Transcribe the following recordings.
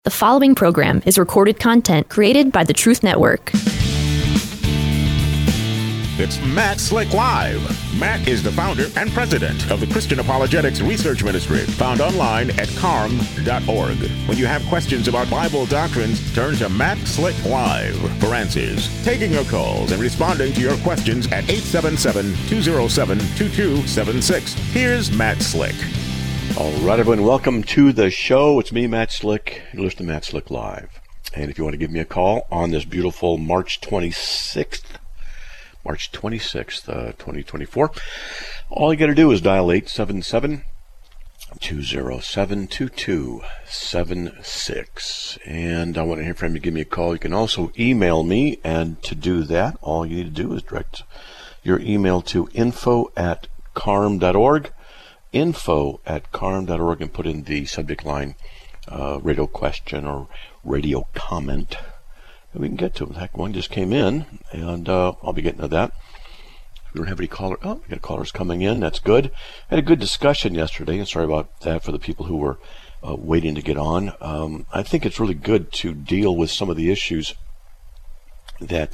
The following program is recorded content created by the Truth Network. It's Matt Slick Live. Matt is the founder and president of the Christian Apologetics Research Ministry, found online at carm.org. When you have questions about Bible doctrines, turn to Matt Slick Live for answers. Taking your calls and responding to your questions at 877-207-2276. Here's Matt Slick. All right, everyone, welcome to the show. It's me, Matt Slick. You listen to Matt Slick Live. And if you want to give me a call on this beautiful March 26th, 2024, all you got to do is dial 877-207-2276. And I want to hear from you. Give me a call. You can also email me. And to do that, all you need to do is direct your email to info@carm.org. info@carm.org, and put in the subject line radio question or radio comment, and we can get to it. Heck, one just came in, and I'll be getting to that. We don't have any callers. Oh, we got callers coming in. That's good. Had a good discussion yesterday, and sorry about that for the people who were waiting to get on. I think it's really good to deal with some of the issues that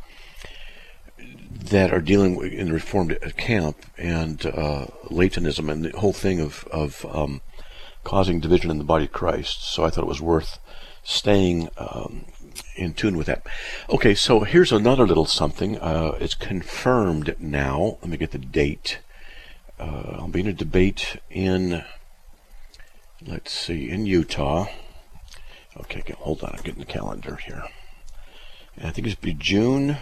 are dealing in the Reformed camp and Latonism and the whole thing of causing division in the body of Christ. So I thought it was worth staying in tune with that. Okay, so here's another little something. It's confirmed now. Let me get the date. I'll be in a debate in, let's see, in Utah. Okay, hold on. I'm getting the calendar here. And I think it's be June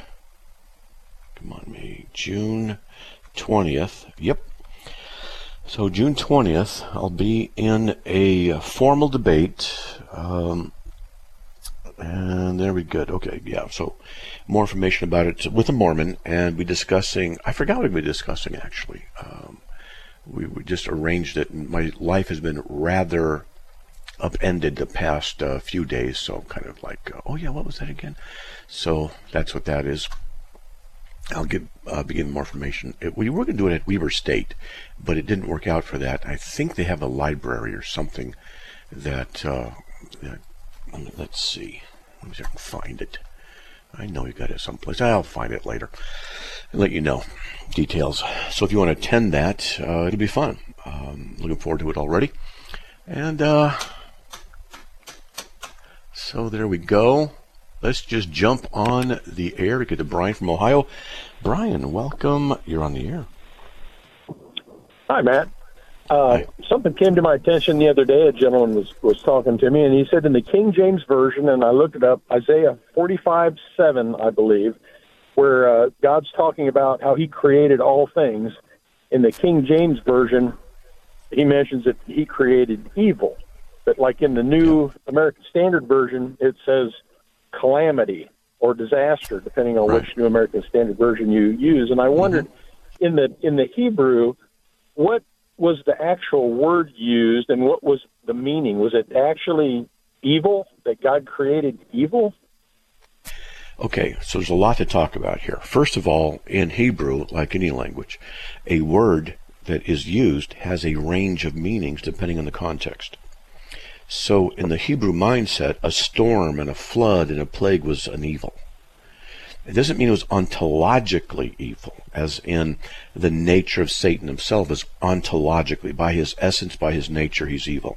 20th. Yep. So June 20th, I'll be in a formal debate. And there we go. Okay, yeah. So more information about it with a Mormon, and be discussing. I forgot what we'd be discussing actually. We just arranged it, and my life has been rather upended the past few days. So kind of like, oh yeah, what was that again? So that's what that is. I'll begin more information. We were going to do it at Weber State, but it didn't work out for that. I think they have a library or something that let's see. Let me see if I can find it. I know you got it someplace. I'll find it later and let you know details. So if you want to attend that, it'll be fun. Looking forward to it already. And so there we go. Let's just jump on the air to get to Brian from Ohio. Brian, welcome. You're on the air. Hi, Matt. Hi. Something came to my attention the other day. A gentleman was talking to me, and he said in the King James Version, and I looked it up, Isaiah 45:7, I believe, where God's talking about how he created all things. In the King James Version, he mentions that he created evil. But like in the New American Standard Version, it says calamity or disaster, depending on which New American Standard Version you use. And I wondered, in the Hebrew, what was the actual word used, and what was the meaning? Was it actually evil, that God created evil? Okay, so there's a lot to talk about here. First of all, in Hebrew, like any language, a word that is used has a range of meanings depending on the context. So in the Hebrew mindset, a storm and a flood and a plague was an evil. It doesn't mean it was ontologically evil, as in the nature of Satan himself is ontologically, by his essence, by his nature, he's evil.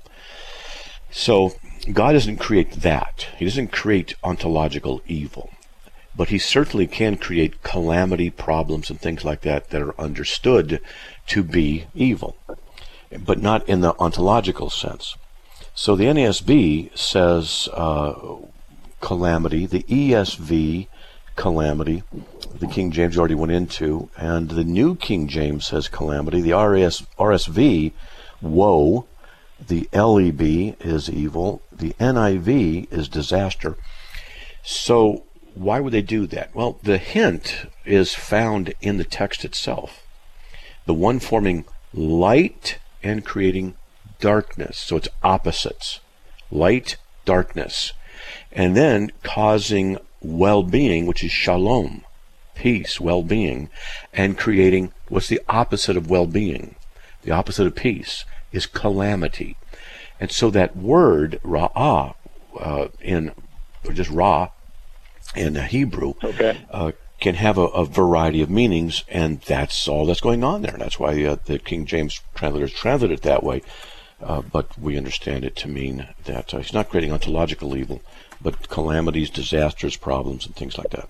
So God doesn't create that. He doesn't create ontological evil. But he certainly can create calamity, problems, and things like that that are understood to be evil, but not in the ontological sense. So the NASB says calamity, the ESV calamity, the King James already went into, and the New King James says calamity, the RSV, woe, the LEB is evil, the NIV is disaster. So why would they do that? Well, the hint is found in the text itself. The one forming light and creating darkness. So it's opposites. Light, darkness. And then causing well-being, which is shalom, peace, well-being, and creating what's the opposite of well-being? The opposite of peace is calamity. And so that word, ra'ah, in just Ra in Hebrew Okay. can have a variety of meanings, and that's all that's going on there. That's why the King James translators translate it that way. But we understand it to mean that he's not creating ontological evil, but calamities, disasters, problems, and things like that.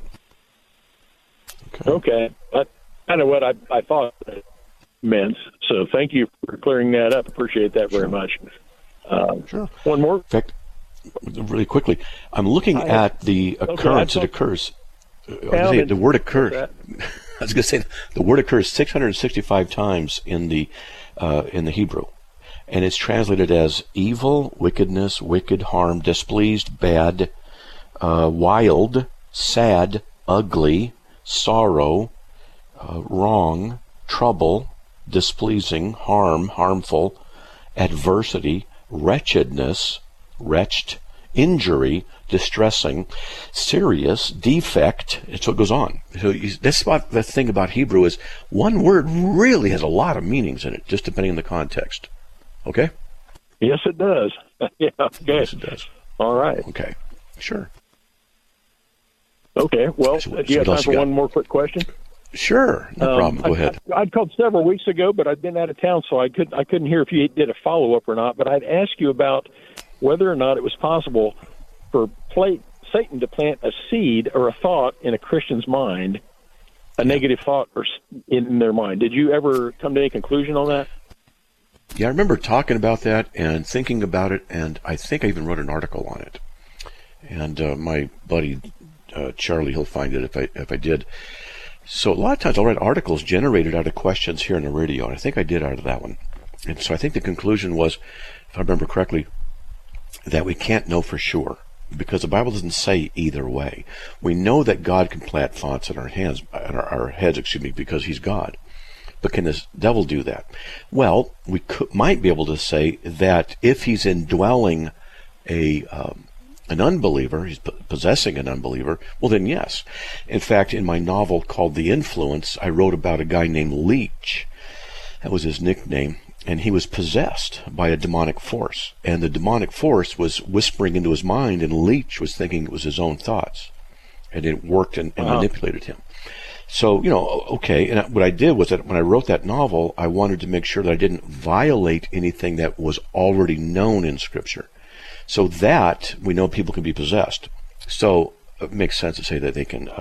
Okay. That's kind of what I thought it meant. So thank you for clearing that up. Appreciate that very much. Sure. One more. In fact, really quickly, I'm looking at the occurrence that occurs. The word occurs. I was going to say the word occurs 665 times in the Hebrew, and it's translated as evil, wickedness, wicked, harm, displeased, bad, wild, sad, ugly, sorrow, wrong, trouble, displeasing, harm, harmful, adversity, wretchedness, wretched, injury, distressing, serious, defect, and so it goes on. So that's what the thing about Hebrew is, one word really has a lot of meanings in it, just depending on the context. Okay? Yes, it does. Yeah. Okay. Yes, it does. All right. Okay. Sure. Okay. Well, do you have time for one more quick question? Sure. No problem. Go ahead. I'd called several weeks ago, but I'd been out of town, so I couldn't hear if you did a follow-up or not. But I'd ask you about whether or not it was possible for Satan to plant a seed or a thought in a Christian's mind, a negative thought or in their mind. Did you ever come to any conclusion on that? Yeah, I remember talking about that and thinking about it, and I think I even wrote an article on it. And my buddy Charlie, he'll find it if I did. So a lot of times I'll write articles generated out of questions here on the radio, and I think I did out of that one. And so I think the conclusion was, if I remember correctly, that we can't know for sure, because the Bible doesn't say either way. We know that God can plant thoughts in our heads, because He's God. But can this devil do that? Well, we might be able to say that if he's indwelling an unbeliever, he's possessing an unbeliever, well then yes. In fact, in my novel called The Influence, I wrote about a guy named Leech. That was his nickname. And he was possessed by a demonic force. And the demonic force was whispering into his mind, and Leech was thinking it was his own thoughts. And it worked and manipulated him. So, okay. And what I did was that when I wrote that novel, I wanted to make sure that I didn't violate anything that was already known in Scripture. So that we know people can be possessed. So it makes sense to say that they can,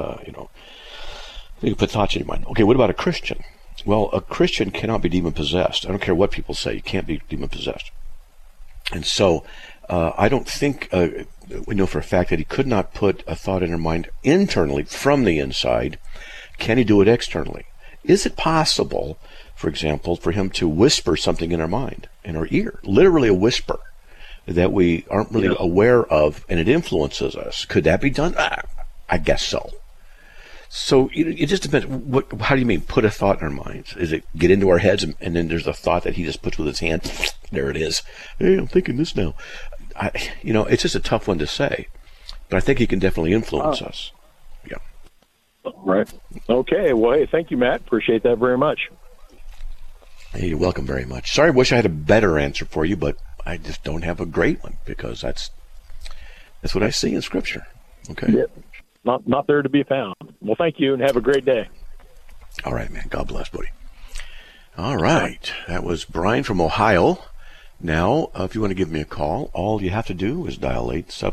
they can put thoughts in your mind. Okay, what about a Christian? Well, a Christian cannot be demon-possessed. I don't care what people say. You can't be demon-possessed. And so I don't think we know for a fact that he could not put a thought in her mind internally from the inside. Can he do it externally? Is it possible, for example, for him to whisper something in our mind, in our ear, literally a whisper that we aren't really aware of, and it influences us? Could that be done? I guess so. So it just depends. How do you mean put a thought in our minds? Is it get into our heads and then there's a thought that he just puts with his hand? There it is. Hey, I'm thinking this now. It's just a tough one to say, but I think he can definitely influence us. Yeah. Right. Okay. Well, hey, thank you, Matt. Appreciate that very much. Hey, you're welcome very much. Sorry, I wish I had a better answer for you, but I just don't have a great one, because that's what I see in Scripture. Okay. Yep. Not there to be found. Well, thank you, and have a great day. All right, man. God bless, buddy. All right. That was Brian from Ohio. Now, if you want to give me a call, all you have to do is dial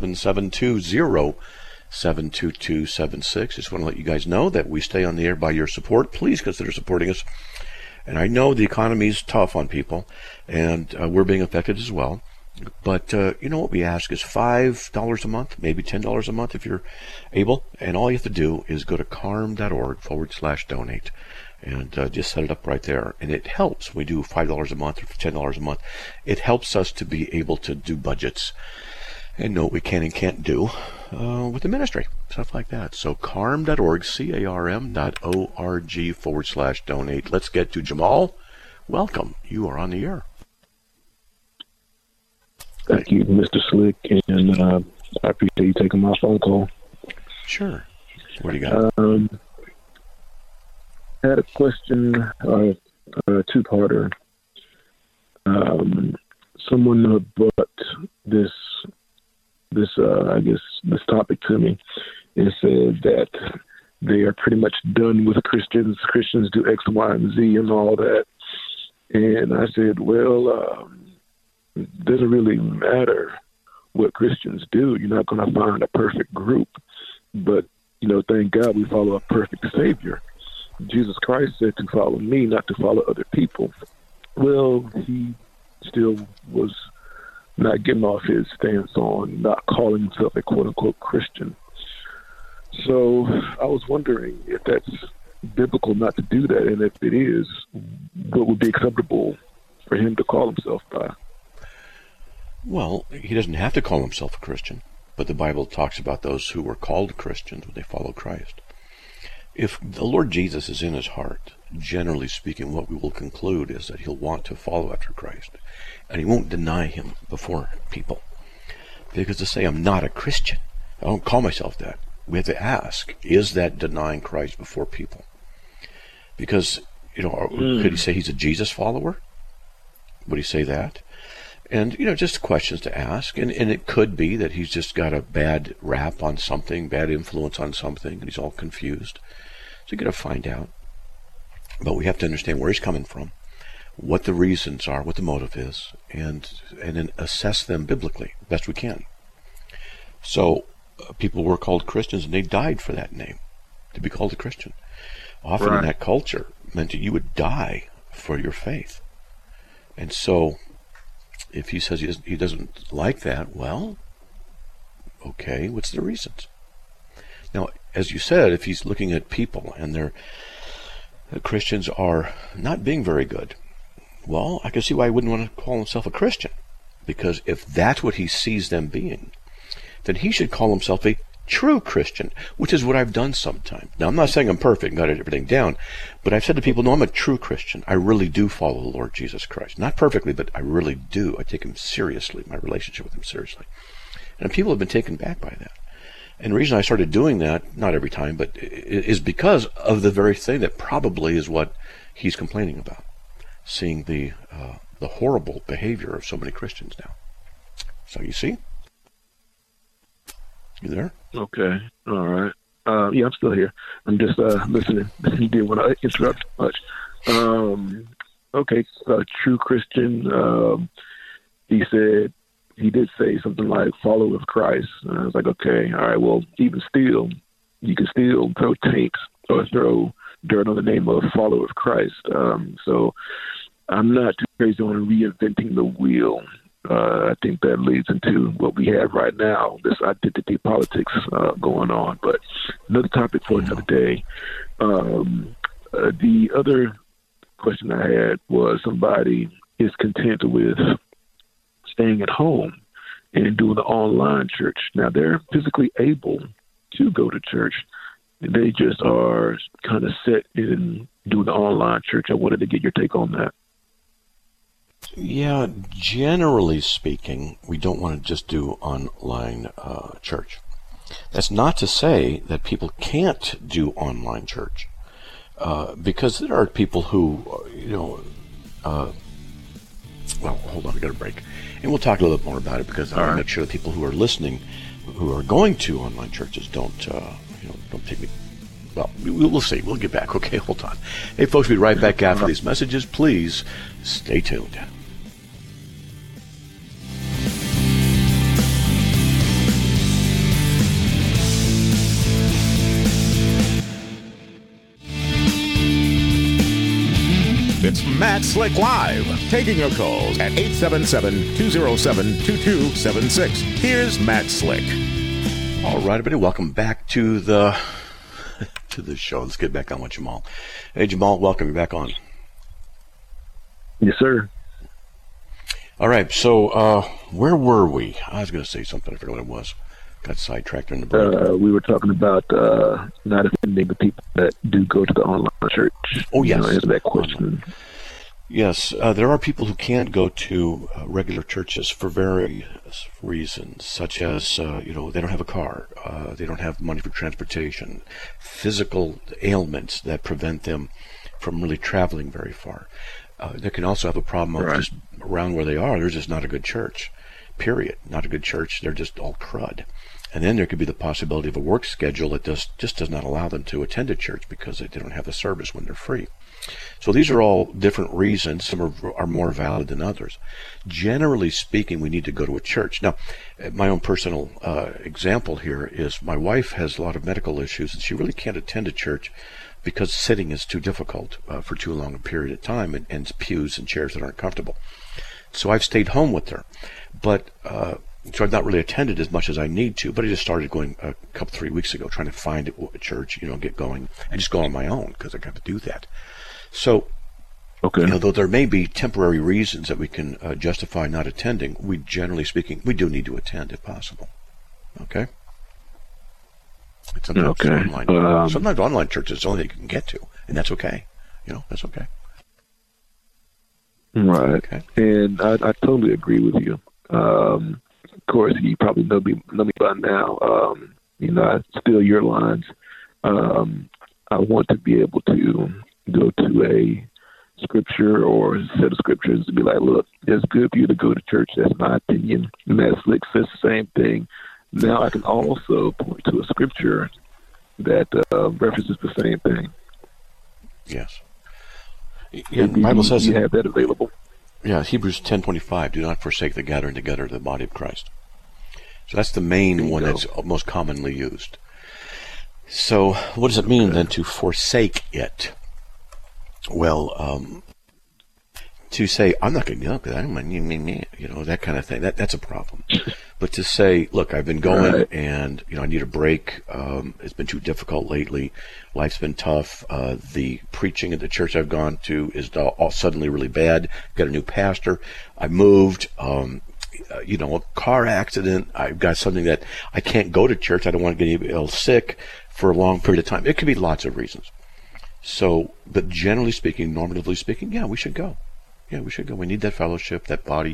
877-207-2276. Just want to let you guys know that we stay on the air by your support. Please consider supporting us. And I know the economy is tough on people, and we're being affected as well. But what we ask is $5 a month, maybe $10 a month if you're able. And all you have to do is go to carm.org/donate and just set it up right there. And it helps. We do $5 a month or $10 a month. It helps us to be able to do budgets and know what we can and can't do with the ministry, stuff like that. So carm.org, carm.org/donate. Let's get to Jamal. Welcome. You are on the air. Thank you, Mr. Slick, and I appreciate you taking my phone call. Sure. What do you got? I had a question, a two-parter. Someone brought this this topic to me. It said that they are pretty much done with Christians. Christians do X, Y, and Z and all that. And I said, well, it doesn't really matter what Christians do. You're not going to find a perfect group. But, thank God we follow a perfect Savior. Jesus Christ said to follow me, not to follow other people. Well, he still was not getting off his stance on not calling himself a quote-unquote Christian. So I was wondering if that's biblical not to do that, and if it is, what would be acceptable for him to call himself by? Well, he doesn't have to call himself a Christian, but the Bible talks about those who were called Christians when they follow Christ. If the Lord Jesus is in his heart, generally speaking, what we will conclude is that he'll want to follow after Christ, and he won't deny him before people. Because to say, I'm not a Christian, I don't call myself that, we have to ask, is that denying Christ before people? Because, could he say he's a Jesus follower? Would he say that? And, just questions to ask. And it could be that he's just got a bad rap on something, bad influence on something, and he's all confused. So you got to find out. But we have to understand where he's coming from, what the reasons are, what the motive is, and then assess them biblically, best we can. So people were called Christians, and they died for that name, to be called a Christian. Often in that culture meant that you would die for your faith. And so if he says he doesn't like that, well, okay, what's the reasons? Now, as you said, if he's looking at people and the Christians are not being very good, well, I can see why he wouldn't want to call himself a Christian. Because if that's what he sees them being, then he should call himself a true Christian, which is what I've done sometimes. Now, I'm not saying I'm perfect and got everything down, but I've said to people, no, I'm a true Christian. I really do follow the Lord Jesus Christ. Not perfectly, but I really do. I take him seriously, my relationship with him seriously. And people have been taken back by that. And the reason I started doing that, not every time, but is because of the very thing that probably is what he's complaining about, seeing the horrible behavior of so many Christians now. So you see? You there? Okay. All right. Yeah, I'm still here. I'm just listening. You didn't want to interrupt much. Okay. True Christian. He said, he did say something like follower of Christ. I was like, okay, all right, well, even still, you can still throw tanks or throw dirt on the name of follower of Christ. So I'm not too crazy on reinventing the wheel. I think that leads into what we have right now, this identity politics going on. But another topic for another day. The other question I had was somebody is content with staying at home and doing the online church. Now, they're physically able to go to church. They just are kind of set in doing the online church. I wanted to get your take on that. Yeah, generally speaking, we don't want to just do online church. That's not to say that people can't do online church, because there are people who, well, hold on, I got a break. And we'll talk a little bit more about it, because I want to make sure that people who are listening, who are going to online churches, don't take me. Well, we'll see. We'll get back. Okay, hold on. Hey, folks, we'll be right back after these messages. Please stay tuned. It's Matt Slick Live, taking your calls at 877-207-2276. Here's Matt Slick. All right, everybody, welcome back to the show. Let's get back on with Jamal. Hey, Jamal, welcome. You're back on. Yes, sir. All right, so where were we? I was going to say something. I forgot what it was. Got sidetracked in the break. We were talking about not offending the people that do go to the online church. Oh, yes. Answer that question. Yes, there are people who can't go to regular churches for various reasons, such as, they don't have a car, they don't have money for transportation, physical ailments that prevent them from really traveling very far. They can also have a problem of just around where they are, there's just not a good church. period. Not a good church. They're just all crud. And then there could be the possibility of a work schedule that just does not allow them to attend a church because they don't have the service when they're free. So these are all different reasons. Some are more valid than others. Generally speaking, we need to go to a church. Now, my own personal example here is my wife has a lot of medical issues, and she really can't attend a church because sitting is too difficult for too long a period of time, and pews and chairs that aren't comfortable. So I've stayed home with her. But so I've not really attended as much as I need to, but I just started going a couple, 3 weeks ago, trying to find a church, get going, and just go on my own because I got to do that. So, okay. Though there may be temporary reasons that we can justify not attending, we generally speaking, we do need to attend if possible. Okay? Sometimes online churches is the only thing you can get to, and that's okay. That's okay. Right. Okay. And I totally agree with you. Of course, you probably know me by now. I steal your lines. I want to be able to go to a scripture or a set of scriptures and be like, look, it's good for you to go to church. That's my opinion. Matt Slick says the same thing. Now I can also point to a scripture that references the same thing. Yes. Yeah, the Bible says you have that available. Yeah, Hebrews 10:25. Do not forsake the gathering together of the body of Christ. So that's the main one that's most commonly used. So what does it mean then to forsake it? Well, to say, I'm not going to go because I don't want that kind of thing, that's a problem. But to say, look, I've been going and, I need a break. It's been too difficult lately. Life's been tough. The preaching at the church I've gone to is all suddenly really bad. Got a new pastor. I moved. A car accident. I've got something that I can't go to church. I don't want to get ill sick for a long period of time. It could be lots of reasons. So, but generally speaking, normatively speaking, yeah, we should go. Yeah, we should go. We need that fellowship, that body,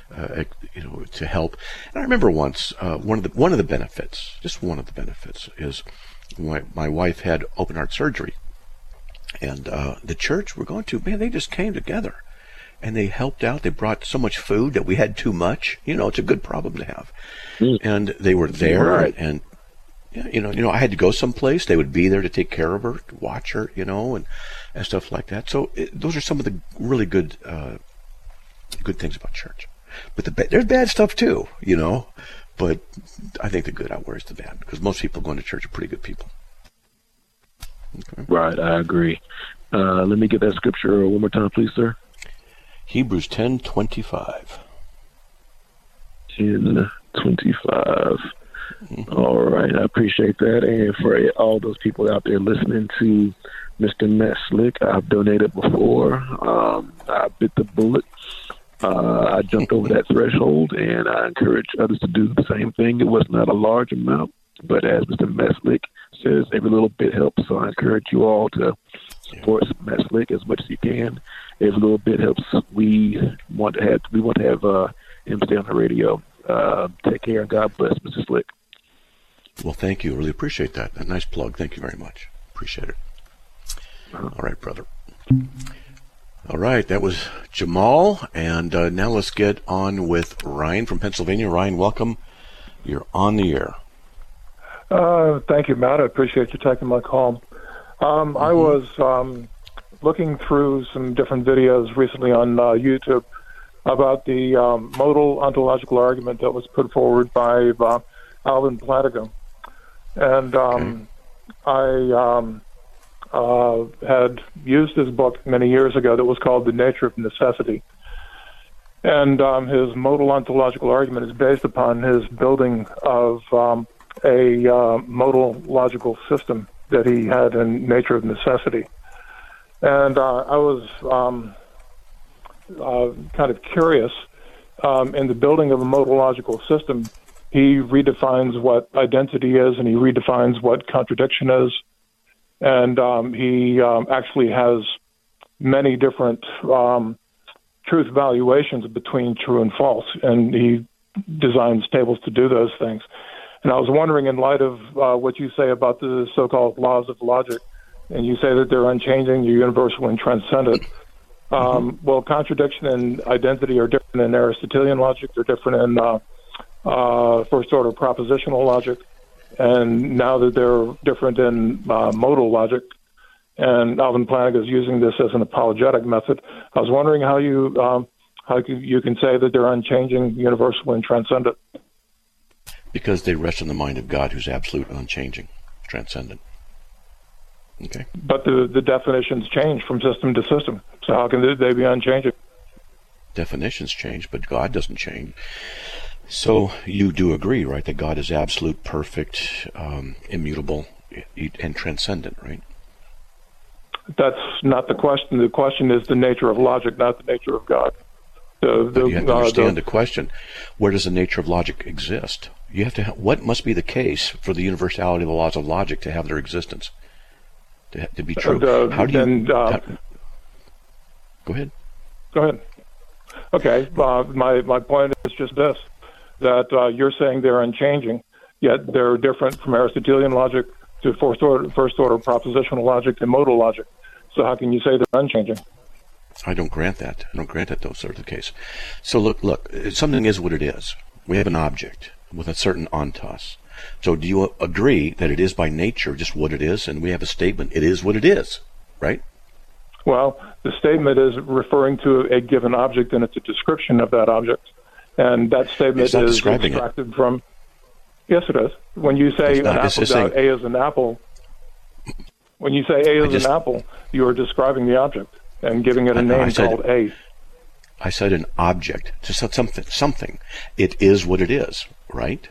to help. And I remember once, one of the benefits, just one of the benefits, is my wife had open heart surgery, and the church we're going to, man, they just came together, and they helped out. They brought so much food that we had too much. It's a good problem to have, and they were there, and I had to go someplace. They would be there to take care of her, to watch her, and stuff like that. So those are some of the really good things about church. But there's bad stuff too, But I think the good outweighs the bad because most people going to church are pretty good people. Okay. Right, I agree. Let me get that scripture one more time, please, sir. Hebrews 10:25. 10:25. All right, I appreciate that. And for all those people out there listening to Mr. Matt Slick, I've donated before. I bit the bullet. I jumped over that threshold, and I encourage others to do the same thing. It was not a large amount, but as Mr. Matt Slick says, every little bit helps. So I encourage you all to support Matt Slick as much as you can. Every little bit helps. We want to have him stay on the radio. Take care and God bless, Mr. Slick. Well, thank you. Really appreciate that. A nice plug. Thank you very much. Appreciate it. All right, brother. All right, that was Jamal, and now let's get on with Ryan from Pennsylvania. Ryan, welcome. You're on the air. Thank you, Matt. I appreciate you taking my call. I was looking through some different videos recently on YouTube about the modal ontological argument that was put forward by Alvin Plantinga. And I had used his book many years ago that was called The Nature of Necessity. And his modal ontological argument is based upon his building of a modal logical system that he had in Nature of Necessity. And I was kind of curious. In the building of a modal logical system, he redefines what identity is, and he redefines what contradiction is. And he actually has many different truth valuations between true and false, and he designs tables to do those things. And I was wondering, in light of what you say about the so-called laws of logic, and you say that they're unchanging, they're universal and transcendent, well, contradiction and identity are different in Aristotelian logic, they're different in first order propositional logic, and now that they're different in modal logic, and Alvin Planck is using this as an apologetic method. I was wondering how you can say that they're unchanging, universal, and transcendent. Because they rest in the mind of God, who's absolute, unchanging, transcendent. Okay. But the definitions change from system to system. So how can they be unchanging? Definitions change, but God doesn't change. So you do agree, right, that God is absolute, perfect, immutable, and transcendent, right? That's not the question. The question is the nature of logic, not the nature of God. But you have to understand the question. Where does the nature of logic exist? You have to. What must be the case for the universality of the laws of logic to have their existence, to be true? How do you? Go ahead. Go ahead. Okay. My point is just this: that you're saying they're unchanging, yet they're different from Aristotelian logic to first order propositional logic to modal logic. So how can you say they're unchanging? I don't grant that. I don't grant that those are the case. So look, something is what it is. We have an object with a certain ontos. So do you agree that it is by nature just what it is? And we have a statement, it is what it is, right? Well, the statement is referring to a given object, and it's a description of that object. And that statement is extracted from... Yes, it is. When you say an apple, A is an apple, when you say A is an apple, you are describing the object and giving it a name called A. I said an object, just something. It is what it is, right?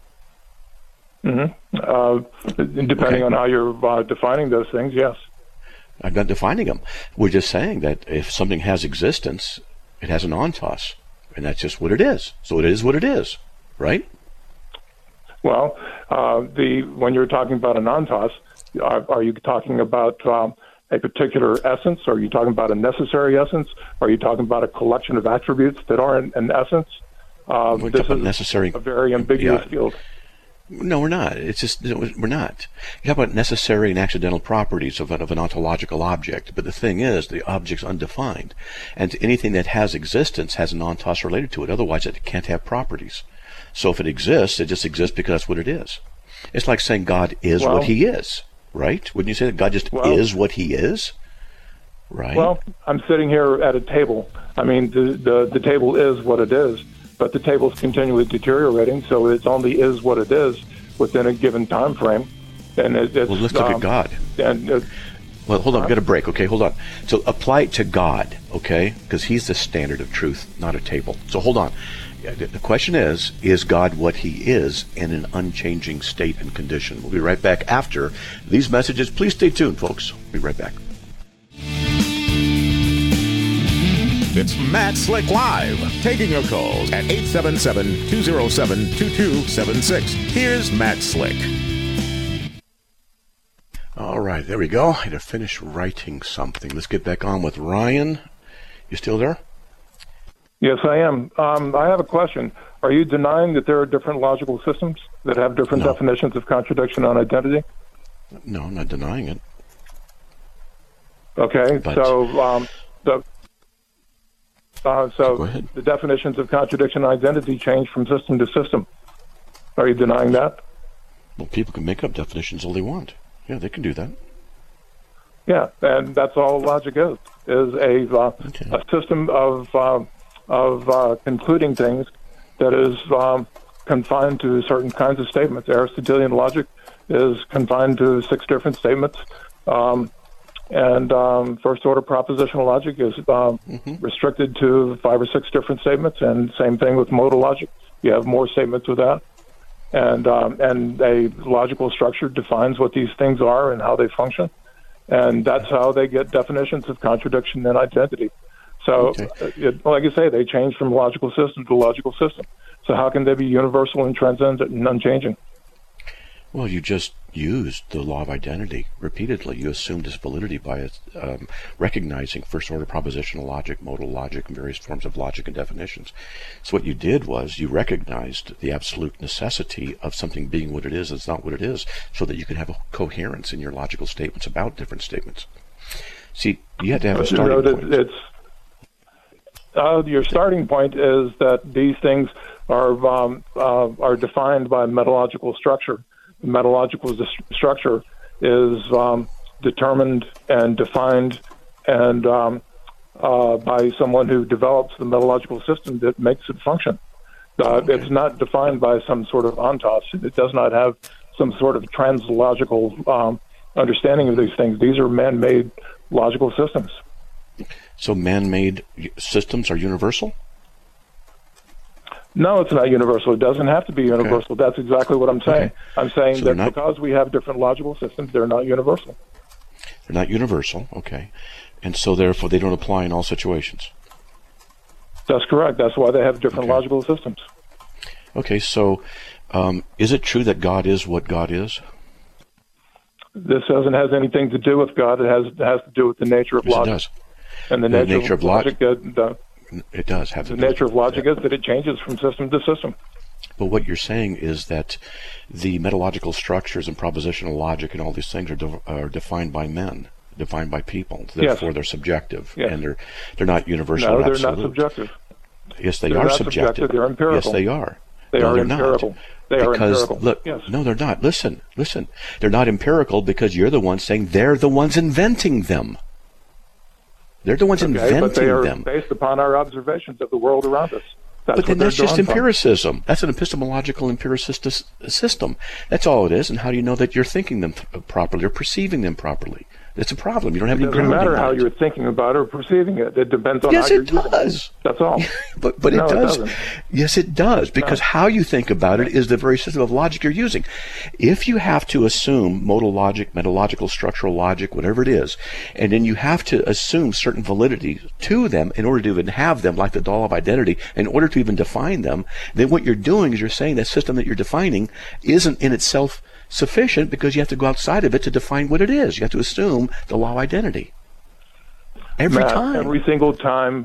Mm-hmm. Depending on how you're defining those things, yes. I'm not defining them. We're just saying that if something has existence, it has an ontos, and that's just what it is. So it is what it is, right? Well, when you're talking about an ontos, are you talking about a particular essence? Are you talking about a necessary essence? Are you talking about a collection of attributes that are an essence? This is necessary, a very ambiguous field. No, we're not. It's just, we're not. You talk about necessary and accidental properties of an ontological object, but the thing is, the object's undefined. And anything that has existence has an ontos related to it. Otherwise, it can't have properties. So if it exists, it just exists because that's what it is. It's like saying God is what he is, right? Wouldn't you say that God just is what he is? Right? Well, I'm sitting here at a table. I mean, the table is what it is, but the table's continually deteriorating, so it's only is what it is within a given time frame. And it's, well, let's look at God. Well, hold on, we've got a break, okay? Hold on. So apply it to God, okay? Because he's the standard of truth, not a table. So hold on. The question is God what he is in an unchanging state and condition? We'll be right back after these messages. Please stay tuned, folks. We'll be right back. It's Matt Slick Live, taking your calls at 877-207-2276. Here's Matt Slick. All right, there we go. I had to finish writing something. Let's get back on with Ryan. You still there? Yes, I am. I have a question. Are you denying that there are different logical systems that have different definitions of contradiction and identity? No, I'm not denying it. Okay, but, so the definitions of contradiction and identity change from system to system. Are you denying that? Well, people can make up definitions all they want. Yeah, they can do that. Yeah, and that's all logic is a system of concluding things that is confined to certain kinds of statements. Aristotelian logic is confined to 6 different statements, and first order propositional logic is restricted to 5 or 6 different statements, and same thing with modal logic. You have more statements with that, and a logical structure defines what these things are and how they function, and that's how they get definitions of contradiction and identity. So, like I say, they change from logical system to logical system. So how can they be universal and transcendent and unchanging? Well, you just used the law of identity repeatedly. You assumed its validity by recognizing first-order propositional logic, modal logic, and various forms of logic and definitions. So what you did was you recognized the absolute necessity of something being what it is and it's not what it is, so that you can have a coherence in your logical statements about different statements. See, you had to have a starting point. Your starting point is that these things are defined by metallurgical structure. Metallurgical structure is determined and defined and by someone who develops the metallurgical system that makes it function. It's not defined by some sort of ontos. It does not have some sort of translogical understanding of these things. These are man-made logical systems. So man-made systems are universal? No, it's not universal. It doesn't have to be universal. Okay. That's exactly what I'm saying. Okay. I'm saying so that because we have different logical systems, they're not universal. They're not universal, okay. And so therefore they don't apply in all situations. That's correct. That's why they have different logical systems. Okay, so is it true that God is what God is? This doesn't have anything to do with God. It has to do with the nature of logic. It does. And the nature of logic it does have to do. The nature of logic is that it changes from system to system. But what you're saying is that the metalogical structures and propositional logic and all these things are defined by men, defined by people. Therefore, they're subjective, and they're not universal. No, they're absolute. Not subjective. Yes, they are subjective. They're empirical. Yes, they are. They are empirical. They are empirical. Look, no, they're not. Listen. They're not empirical because you're the one saying they're the ones inventing them. They're the ones inventing but they are them. Based upon our observations of the world around us. But then that's just empiricism. That's an epistemological empiricist system. That's all it is. And how do you know that you're thinking them properly or perceiving them properly? It's a problem. You don't have any grounding. It doesn't matter how you're thinking about it or perceiving it. It depends on how you're using it. Yes, it does. That's all. but no, it does. Yes, it does. Because how you think about it is the very system of logic you're using. If you have to assume modal logic, metalogical, structural logic, whatever it is, and then you have to assume certain validity to them in order to even have them, like the doll of identity, in order to even define them, then what you're doing is you're saying that system that you're defining isn't in itself sufficient because you have to go outside of it to define what it is. You have to assume the law of identity. Every single time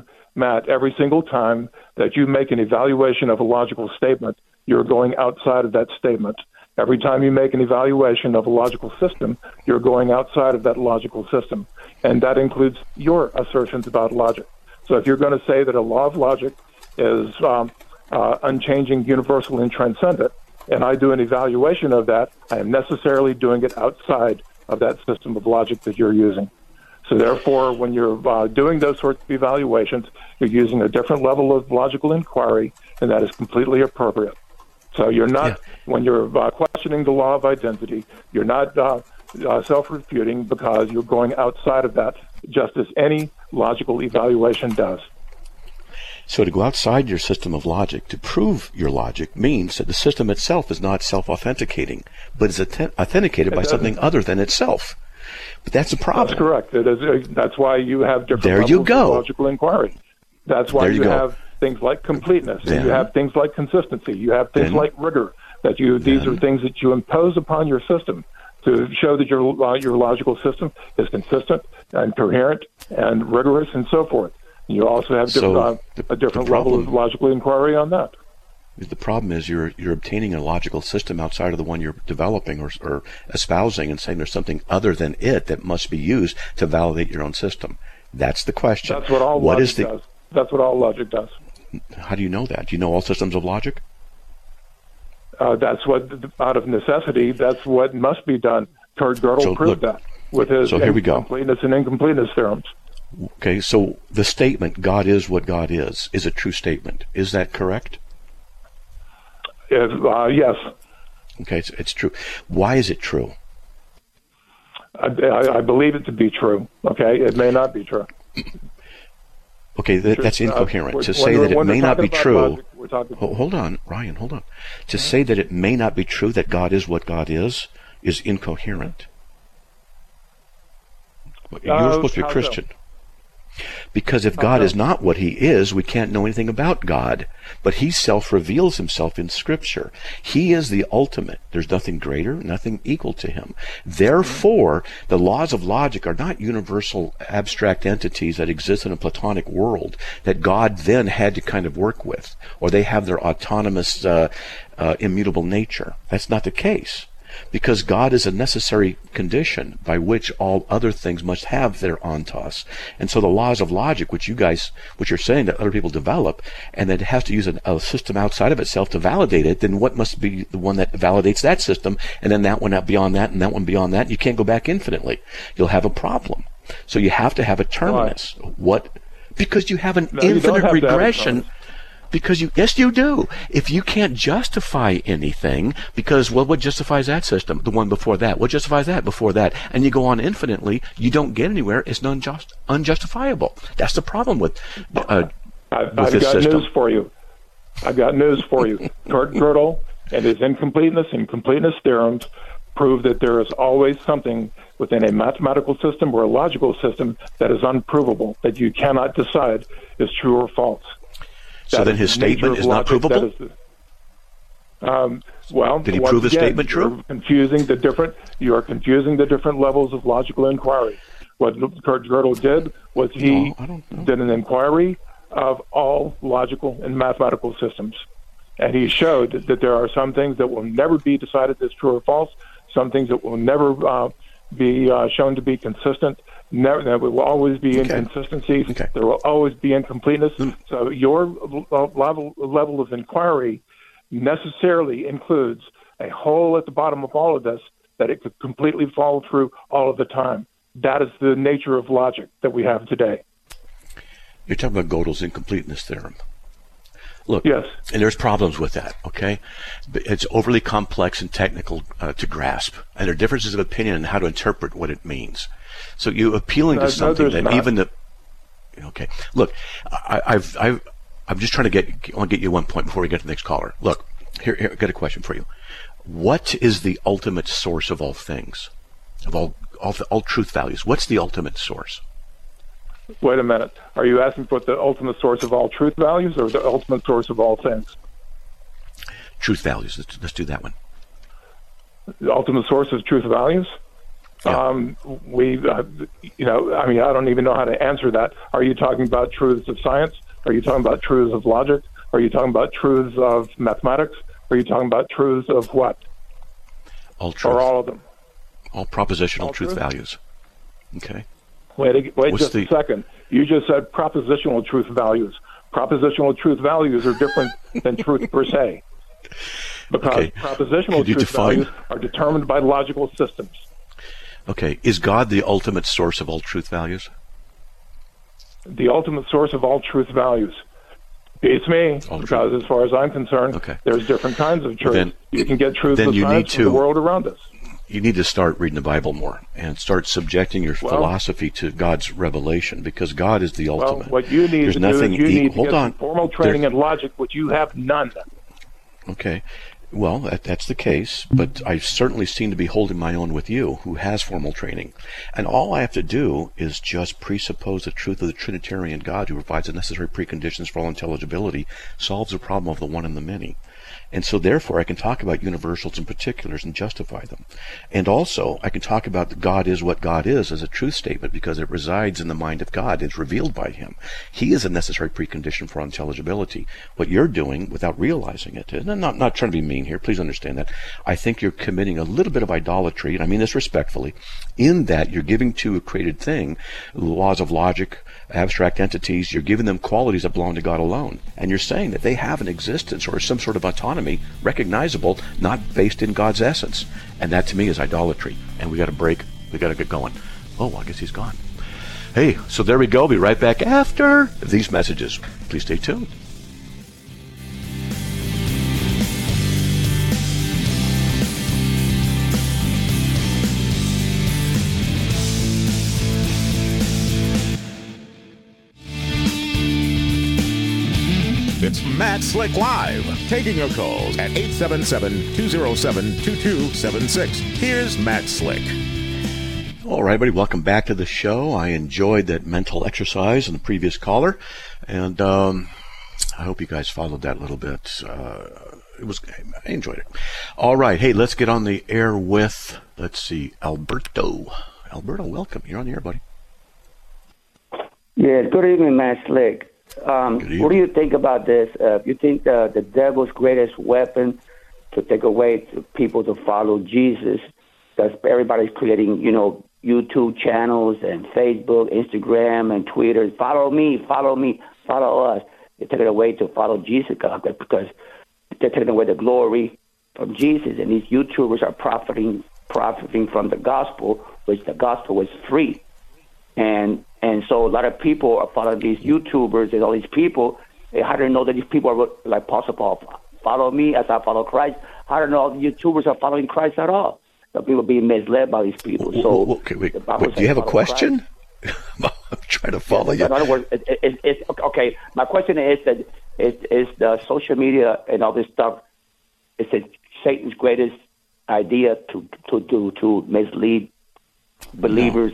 that you make an evaluation of a logical statement, you're going outside of that statement. Every time you make an evaluation of a logical system, you're going outside of that logical system. And that includes your assertions about logic. So if you're going to say that a law of logic is unchanging, universal, and transcendent, and I do an evaluation of that, I am necessarily doing it outside of that system of logic that you're using. So therefore, when you're doing those sorts of evaluations, you're using a different level of logical inquiry, and that is completely appropriate. So you're not, when you're questioning the law of identity, you're not self-refuting because you're going outside of that, just as any logical evaluation does. So to go outside your system of logic, to prove your logic, means that the system itself is not self-authenticating, but is authenticated by something other than itself. But that's a problem. That's correct. It is, that's why you have different levels of logical inquiry. That's why you have things like completeness. You have things like consistency. You have things like rigor. These are things that you impose upon your system to show that your logical system is consistent and coherent and rigorous and so forth. You also have a different level of logical inquiry on that. The problem is you're obtaining a logical system outside of the one you're developing or espousing and saying there's something other than it that must be used to validate your own system. That's the question. That's what all logic does. That's what all logic does. How do you know that? Do you know all systems of logic? That's what, out of necessity, that's what must be done. Kurt Gödel proved that with his completeness and incompleteness theorems. Okay, so the statement, God is what God is a true statement. Is that correct? Yes. Okay, it's true. Why is it true? I believe it to be true. Okay, it may not be true. Okay, that's incoherent. To say that it may not be true... Hold on, Ryan, hold on. To say that it may not be true that God is what God is incoherent. You're supposed to be a Christian. Because if God is not what he is, we can't know anything about God. But he self-reveals himself in Scripture. He is the ultimate. There's nothing greater, nothing equal to him. Therefore, the laws of logic are not universal abstract entities that exist in a Platonic world that God then had to kind of work with, or they have their autonomous, immutable nature. That's not the case. because God is a necessary condition by which all other things must have their ontos. And so the laws of logic, which you're saying that other people develop, and that it has to use a system outside of itself to validate it, then what must be the one that validates that system, and then that one out beyond that, and that one beyond that? You can't go back infinitely. You'll have a problem. So you have to have a terminus. What? Because you have an infinite regression. Because yes, you do. If you can't justify anything, because what justifies that system? The one before that. What justifies that before that? And you go on infinitely, you don't get anywhere. It's unjustifiable. That's the problem with I've got this system. news for you. I've got news for you. Kurt Gödel and his incompleteness and completeness theorems prove that there is always something within a mathematical system or a logical system that is unprovable, that you cannot decide is true or false. So then his statement is not provable? Well, did he prove his statement true? You are confusing the different levels of logical inquiry. What Kurt Gödel did was he did an inquiry of all logical and mathematical systems. And he showed that there are some things that will never be decided as true or false, some things that will never be shown to be consistent. There will always be inconsistencies. Okay. There will always be incompleteness. So your level of inquiry necessarily includes a hole at the bottom of all of this that it could completely fall through all of the time. That is the nature of logic that we have today. You're talking about Gödel's incompleteness theorem. Look, yes. And there's problems with that, okay? It's overly complex and technical to grasp, and there are differences of opinion on how to interpret what it means. So you're appealing to something that even the... Okay, look, I'm just trying to I want to get you one point before we get to the next caller. Look, here I've got a question for you. What is the ultimate source of all things, of all truth values? What's the ultimate source? Wait a minute. Are you asking for the ultimate source of all truth values or the ultimate source of all things? Truth values. Let's do that one. The ultimate source of truth values? Yeah. I don't even know how to answer that. Are you talking about truths of science? Are you talking about truths of logic? Are you talking about truths of mathematics? Are you talking about truths of what? All truth. Or all of them? All propositional all truth values. Okay. Wait just a second. You just said propositional truth values. Propositional truth values are different than truth per se. Because propositional truth values are determined by logical systems. Okay. Is God the ultimate source of all truth values? The ultimate source of all truth values. Beats me, because as far as I'm concerned, there's different kinds of truth. You can get truth of science from the world around us. You need to start reading the Bible more and start subjecting your philosophy to God's revelation, because God is the ultimate. What you need to do is you need to get formal training in logic, which you have none. Okay. Well, that's the case, but I certainly seem to be holding my own with you, who has formal training. And all I have to do is just presuppose the truth of the Trinitarian God, who provides the necessary preconditions for all intelligibility, solves the problem of the one and the many. And so therefore I can talk about universals and particulars and justify them. And also I can talk about that God is what God is as a truth statement, because it resides in the mind of God. It's revealed by him. He is a necessary precondition for intelligibility. What you're doing without realizing it, and I'm not trying to be mean here, please understand that, I think you're committing a little bit of idolatry, and I mean this respectfully, in that you're giving to a created thing laws of logic, abstract entities. You're giving them qualities that belong to God alone. And you're saying that they have an existence or some sort of autonomy, recognizable, not based in God's essence. And that to me is idolatry. And we got to break. We got to get going. Oh, I guess he's gone. Hey, so there we go. Be right back after these messages. Please stay tuned. It's Matt Slick Live, taking your calls at 877-207-2276. Here's Matt Slick. All right, everybody, welcome back to the show. I enjoyed that mental exercise in the previous caller, and I hope you guys followed that a little bit. I enjoyed it. All right, hey, let's get on the air with, let's see, Alberto. Alberto, welcome. You're on the air, buddy. Yeah, good evening, Matt Slick. What do you think about this? You think the devil's greatest weapon to take away to people to follow Jesus, because everybody's creating, YouTube channels and Facebook, Instagram, and Twitter. Follow me, follow us. They're taking away to follow Jesus because they're taking away the glory from Jesus, and these YouTubers are profiting from the gospel, which the gospel is free. And so a lot of people are following these YouTubers and all these people. How do you know that these people are like Apostle Paul? Follow me as I follow Christ. How do you know all the YouTubers are following Christ at all? The people being misled by these people. So, okay, wait, do you have a question? I'm trying to follow you. In other words, it's okay. My question is that is the social media and all this stuff. Is it Satan's greatest idea to mislead believers?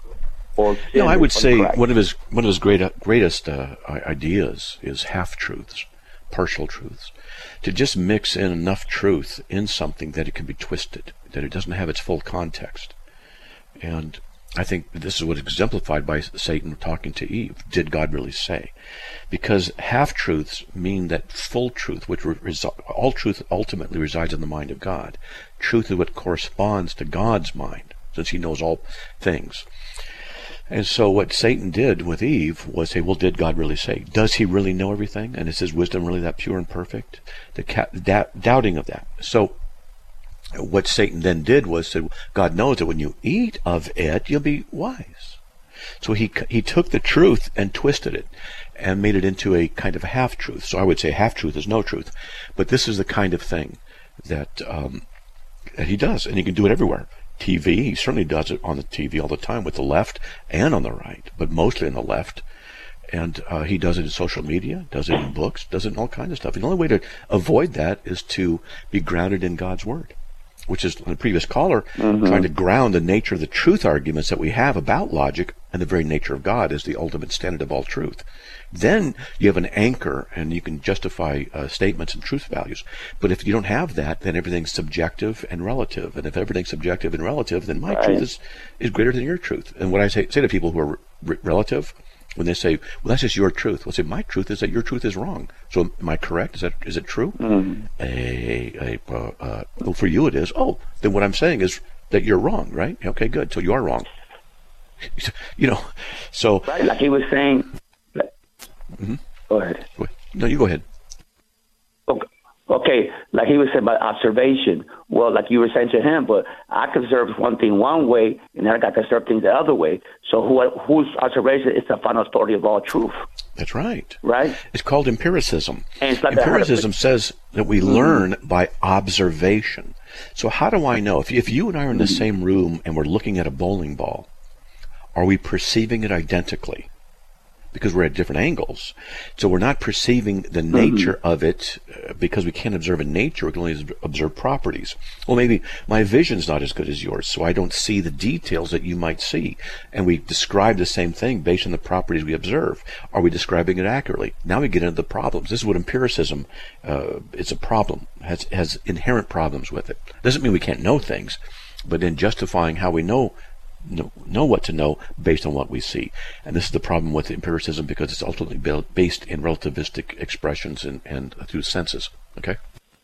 No, I would say one of his greatest ideas is half-truths, partial truths, to just mix in enough truth in something that it can be twisted, that it doesn't have its full context. And I think this is what is exemplified by Satan talking to Eve. Did God really say? Because half-truths mean that full truth, which all truth ultimately resides in the mind of God. Truth is what corresponds to God's mind, since he knows all things. And so what Satan did with Eve was say, well, did God really say? Does he really know everything? And is his wisdom really that pure and perfect? The doubting of that. So what Satan then did was said, God knows that when you eat of it, you'll be wise. So he took the truth and twisted it and made it into a kind of a half-truth. So I would say half-truth is no truth. But this is the kind of thing that he does, and he can do it everywhere. TV, he certainly does it on the TV all the time with the left and on the right, but mostly on the left. And he does it in social media, does it in books, does it in all kinds of stuff. And the only way to avoid that is to be grounded in God's Word, which is the previous caller trying to ground the nature of the truth arguments that we have about logic and the very nature of God as the ultimate standard of all truth. Then you have an anchor and you can justify statements and truth values. But if you don't have that, then everything's subjective and relative. And if everything's subjective and relative, then my truth is greater than your truth. And what I say to people who are relative, when they say, well, that's just your truth. Well, say, my truth is that your truth is wrong. So am I correct? Is it true? Well, for you it is. Oh, then what I'm saying is that you're wrong, right? Okay, good. So you are wrong. So. Right, like he was saying. Go ahead. No, you go ahead. Okay, like he was saying about observation. Well, like you were saying to him, but I can observe one thing one way, and then I got to observe things the other way. So whose observation is the final authority of all truth? That's right. Right? It's called empiricism. And it's like empiricism says that we learn by observation. So how do I know? If you and I are in the same room and we're looking at a bowling ball, are we perceiving it identically? Because we're at different angles. So we're not perceiving the nature of it because we can't observe in nature. We can only observe properties. Well, maybe my vision's not as good as yours, so I don't see the details that you might see. And we describe the same thing based on the properties we observe. Are we describing it accurately? Now we get into the problems. This is what empiricism, it's a problem, has inherent problems with it. Doesn't mean we can't know things, but in justifying how we know what to know based on what we see. And this is the problem with empiricism, because it's ultimately based in relativistic expressions and through senses. Okay?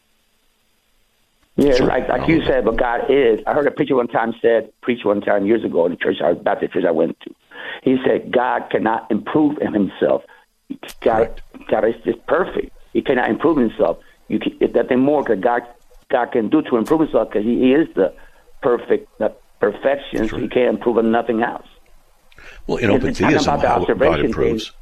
Yeah, sure. like you said, but God is. I heard a preacher one time years ago in the church, Baptist church I went to. He said God cannot improve in himself. God is just perfect. He cannot improve himself. There's nothing more that God can do to improve himself, because he is the perfect perfection, so he can't improve on nothing else. Well, in open theism, how God improves.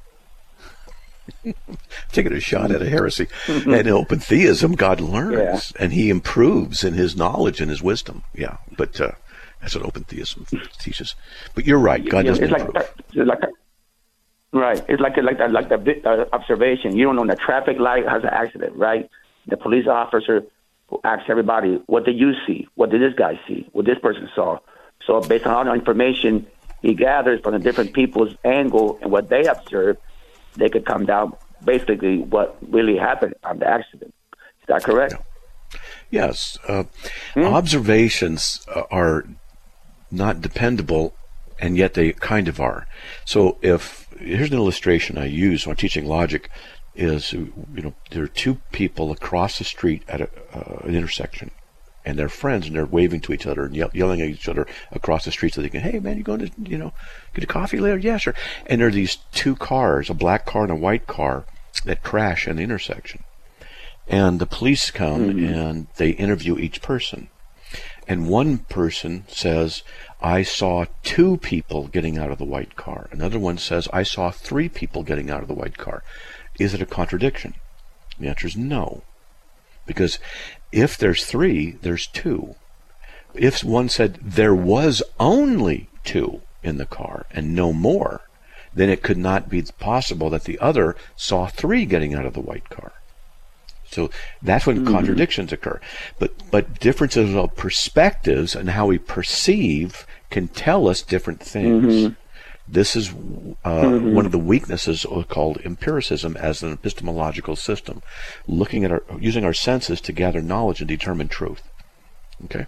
Taking a shot at a heresy. And in open theism, God learns, and he improves in his knowledge and his wisdom. Yeah, but that's what open theism teaches. But you're right, God doesn't improve. Right. It's like the observation. You don't know, the traffic light has an accident, right? The police officer asks everybody, what did you see? What did this guy see? What this person saw? So based on all the information he gathers from the different people's angle and what they observed, they could come down basically what really happened on the accident. Is that correct? Yes. Observations are not dependable, and yet they kind of are. So here's an illustration I use when I'm teaching logic is, there are two people across the street at an intersection, and they're friends, and they're waving to each other and yelling at each other across the street so they can, hey man, you going to, get a coffee later? Yeah, sure. And there are these two cars, a black car and a white car, that crash in the intersection. And the police come and they interview each person. And one person says, I saw two people getting out of the white car. Another one says, I saw three people getting out of the white car. Is it a contradiction? The answer is no. Because if there's three, there's two. If one said there was only two in the car and no more, then it could not be possible that the other saw three getting out of the white car. So that's when contradictions occur. But differences of perspectives and how we perceive can tell us different things. This is one of the weaknesses called empiricism as an epistemological system, looking at using our senses to gather knowledge and determine truth. Okay.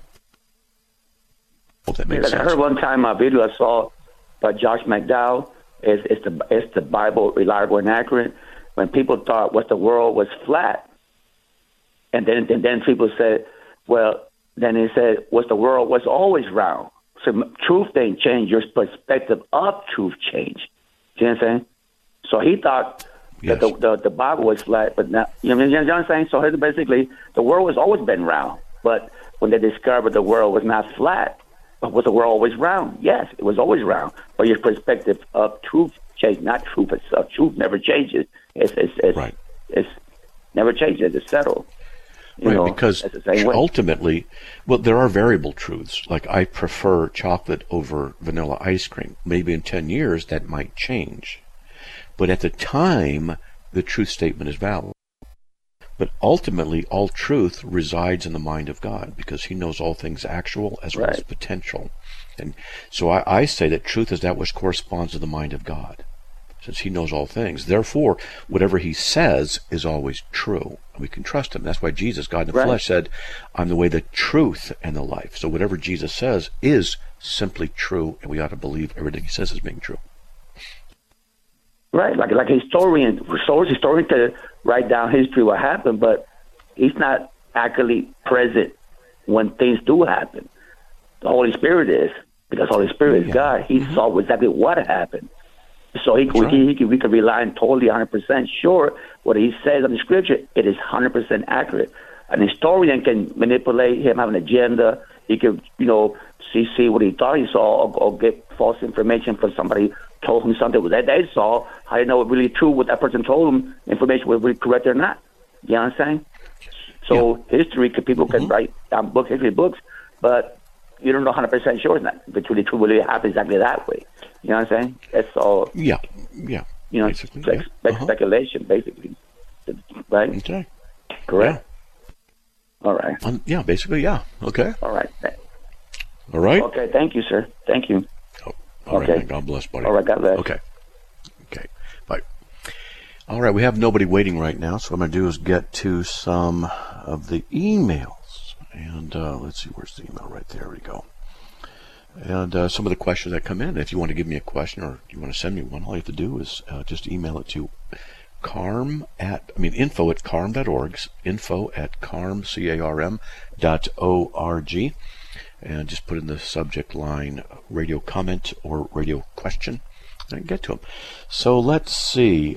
Hope that makes sense. I heard one time a video I saw by Josh McDowell. It's the Bible reliable and accurate? When people thought the world was flat. And then people said, well, then he said, the world was always round. So truth didn't change. Your perspective of truth changed. Do you know what I'm saying? So he thought that the Bible was flat, but now, you know what I'm saying? So basically, the world has always been round. But when they discovered the world was not flat, but was the world always round? Yes, it was always round. But your perspective of truth changed, not truth itself. Truth never changes. It's never changes. It's settled. Because ultimately, there are variable truths. Like, I prefer chocolate over vanilla ice cream. Maybe in 10 years that might change. But at the time, the truth statement is valid. But ultimately, all truth resides in the mind of God, because he knows all things actual as well as potential. And so I say that truth is that which corresponds to the mind of God, since he knows all things. Therefore, whatever he says is always true. And we can trust him. That's why Jesus, God in the flesh, said, I'm the way, the truth, and the life. So whatever Jesus says is simply true, and we ought to believe everything he says is being true. Right, like a historian to write down history what happened, but he's not accurately present when things do happen. The Holy Spirit is, because the Holy Spirit is God. He saw exactly what happened. So we can rely on totally 100% sure what he says in the scripture, it is 100% accurate. An historian can manipulate him, have an agenda. He could, see what he thought he saw, or get false information from somebody told him something that they saw. How do you know it really true what that person told him, information was really correct or not? You know what I'm saying? So people can write down history books, but you don't know 100% sure it's not. If it's really true, will it happen exactly that way? You know what I'm saying? That's all. Yeah. Basically, speculation, basically. Right? Okay. Correct? Yeah. All right. Basically, yeah. Okay. All right. All right. Okay, thank you, sir. Thank you. All right, man. God bless, buddy. All right, God bless. Okay. Bye. All right, we have nobody waiting right now, so what I'm going to do is get to some of the emails. And let's see, where's the email? Right there we go. And some of the questions that come in. If you want to give me a question or you want to send me one, all you have to do is just email it to info@carm.org, info@carm.org, and just put in the subject line radio comment or radio question, and I can get to them. So let's see.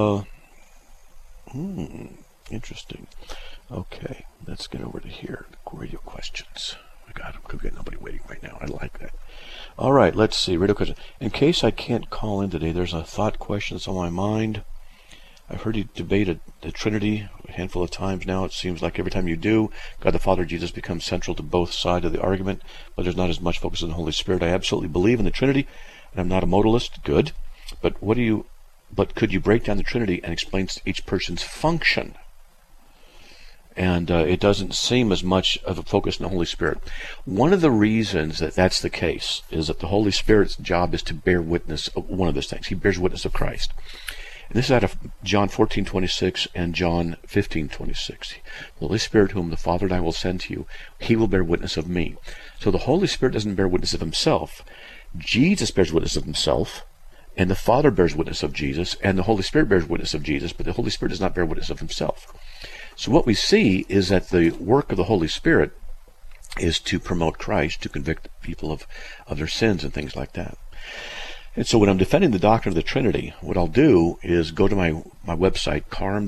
Interesting. Okay, let's get over to here. Radio questions. God, I'm getting nobody waiting right now. I like that. All right, let's see. Radio question. In case I can't call in today, there's a thought question that's on my mind. I've heard you debate the Trinity a handful of times now. It seems like every time you do, God the Father, Jesus becomes central to both sides of the argument, but there's not as much focus on the Holy Spirit. I absolutely believe in the Trinity, and I'm not a modalist. Good. But could you break down the Trinity and explain each person's function? And it doesn't seem as much of a focus on the Holy Spirit. One of the reasons that that's the case is that the Holy Spirit's job is to bear witness of one of those things. He bears witness of Christ. And this is out of John 14:26 and John 15:26. The Holy Spirit whom the Father and I will send to you, he will bear witness of me. So the Holy Spirit doesn't bear witness of himself. Jesus bears witness of himself, And the Father bears witness of Jesus, and the Holy Spirit bears witness of Jesus, but the Holy Spirit does not bear witness of himself. So what we see is that the work of the Holy Spirit is to promote Christ, to convict people of their sins and things like that. And so when I'm defending the doctrine of the Trinity, what I'll do is go to my website,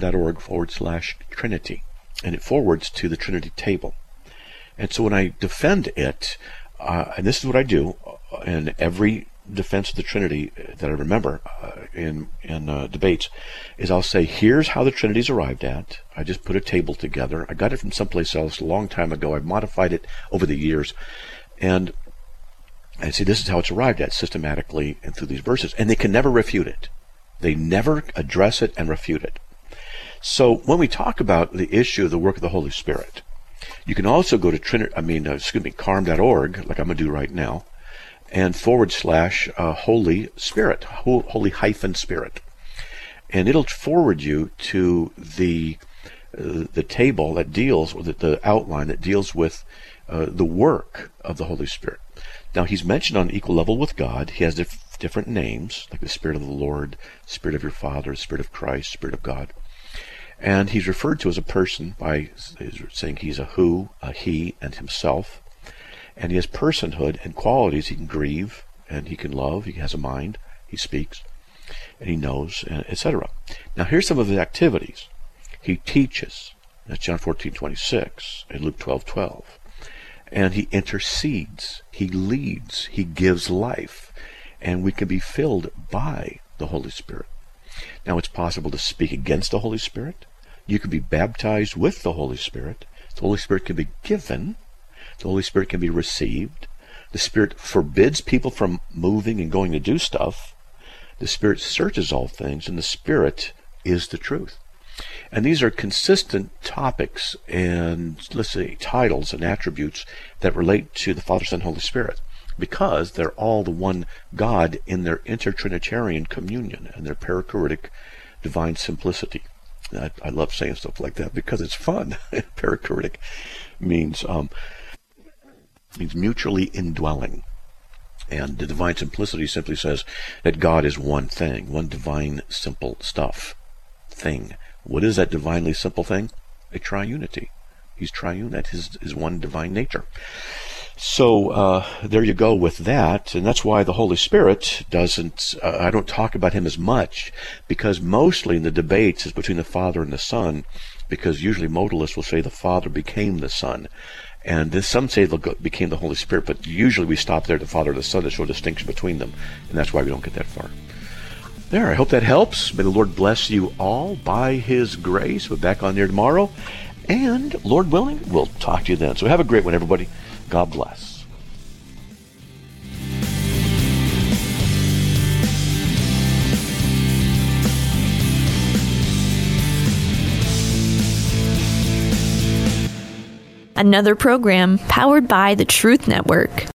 carm.org/Trinity, and it forwards to the Trinity table. And so when I defend it, and this is what I do in every defense of the Trinity that I remember in debates, is I'll say, here's how the Trinity's arrived at. I just put a table together. I got it from someplace else a long time ago. I've modified it over the years. And I say, this is how it's arrived at systematically and through these verses. And they can never refute it. They never address it and refute it. So when we talk about the issue of the work of the Holy Spirit, you can also go to carm.org, like I'm going to do right now, and /Holy Spirit, Holy Spirit. And it'll forward you to the table that deals with the outline that deals with the work of the Holy Spirit. Now, he's mentioned on equal level with God. He has different names, like the Spirit of the Lord, Spirit of your Father, Spirit of Christ, Spirit of God. And he's referred to as a person by saying he's a who, a he, and himself. And he has personhood and qualities. He can grieve, and he can love. He has a mind. He speaks, and he knows, etc. Now, here's some of his activities. He teaches. That's John 14:26 and Luke 12:12. And he intercedes. He leads. He gives life. And we can be filled by the Holy Spirit. Now, it's possible to speak against the Holy Spirit. You can be baptized with the Holy Spirit. The Holy Spirit can be given. The Holy Spirit can be received. The Spirit forbids people from moving and going to do stuff. The Spirit searches all things, and the Spirit is the truth. And these are consistent topics and, let's say, titles and attributes that relate to the Father, Son, Holy Spirit, because they're all the one God in their intertrinitarian communion and their perichoretic divine simplicity. I love saying stuff like that because it's fun. Perichoretic means mutually indwelling. And the divine simplicity simply says that God is one thing, one divine simple thing. What is that divinely simple thing? A triunity. He's triune. That is one divine nature. So there you go with that. And that's why the Holy Spirit doesn't, I don't talk about him as much, because mostly in the debates is between the Father and the Son, because usually modalists will say the Father became the Son. And then some say became the Holy Spirit, but usually we stop there at the Father and the Son to show a distinction between them. And that's why we don't get that far. There, I hope that helps. May the Lord bless you all by his grace. We're back on there tomorrow. And Lord willing, we'll talk to you then. So have a great one, everybody. God bless. Another program powered by the Truth Network.